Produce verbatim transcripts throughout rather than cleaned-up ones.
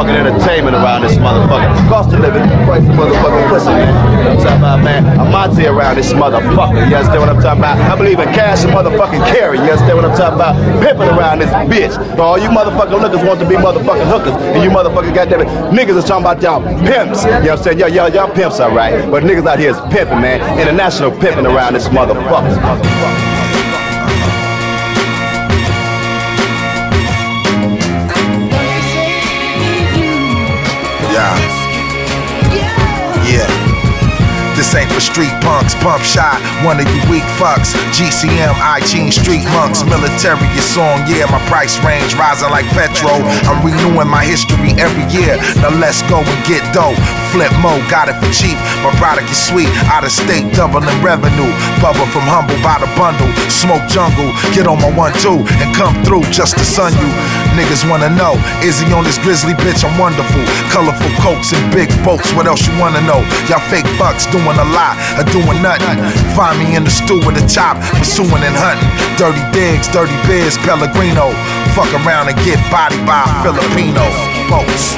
motherfucking entertainment around this motherfucker. Cost of living, price of motherfucking pussy, man. You know what I'm talking about, man? I'm Monty around this motherfucker. You understand what I'm talking about? I believe in cash and motherfucking carry. You understand what I'm talking about? Pimping around this bitch. All you motherfucking lookers want to be motherfucking hookers, and you motherfucking goddamn it, niggas is talking about y'all pimps. You know what I'm saying? Y'all, y'all, y'all pimps, all right. But niggas out here is pimping, man. International pimping around this motherfucker. Yeah. Yeah. This ain't for street punks, pump shot, one of you weak fucks. G C M, I-Gene, street monks, military is on, yeah, my price range rising like petrol. I'm renewing my history every year, now let's go and get dope. Flip mode, got it for cheap, my product is sweet, out of state, doubling revenue. Bubba from Humble by the bundle, smoke jungle, get on my one two and come through just to sun you. Niggas wanna know, is he on this grizzly bitch? I'm wonderful, colorful coats and big boats, what else you wanna know? Y'all fake fucks doing a lot or doing nothing. Find me in the stew with a chop, pursuing and hunting. Dirty digs, dirty beers, Pellegrino. Fuck around and get bodied by a Filipino. Boats.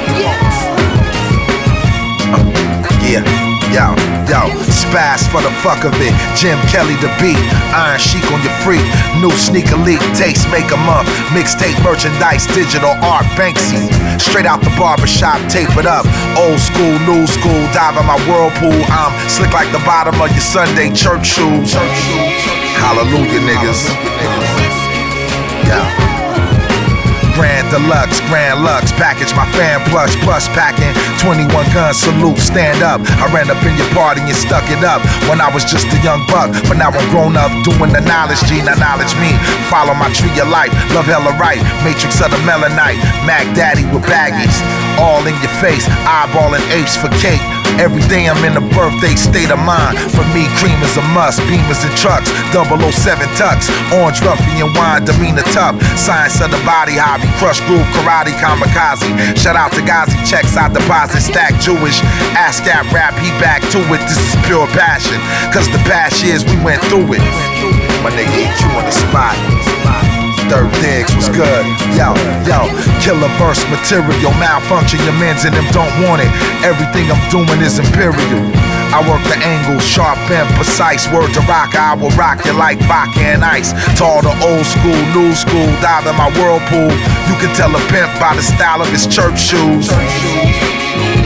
Uh, yeah, yo, yo, spaz for the fuck of it. Jim Kelly the beat, Iron Chic on your freak. New sneaker leak, taste make a month. Mixtape merchandise, digital art, Banksy. Straight out the barbershop, tape it up. Old school, new school, dive in my whirlpool. I'm slick like the bottom of your Sunday church shoes. Hallelujah, niggas. Yeah. Grand Deluxe, Grand Lux, package my fan plush, plus packing twenty-one gun salute, stand up. I ran up in your party and stuck it up when I was just a young buck, but now I'm grown up doing the knowledge G, now knowledge me. Follow my tree of life, love hella right, matrix of the melanite, Mac Daddy with baggies, all in your face, eyeballing apes for cake. Every day I'm in a birthday state of mind. For me, cream is a must, beamers and trucks, double oh seven tucks, orange ruffian wine, demeanor tough, science of the body hobby, crush groove, karate, kamikaze. Shout out to Ghazi, checks I deposit, stack Jewish, ASCAP rap, he back to it. This is pure passion, cause the past years we went through it. My nigga E Q on the spot. Third digs was good. Yo, yo, killer verse material, malfunction, your mans and them don't want it. Everything I'm doing is imperial. I work the angles, sharp and precise. Word to rock, I will rock you like vodka and ice. To all the old school, new school, dive in my whirlpool. You can tell a pimp by the style of his church shoes.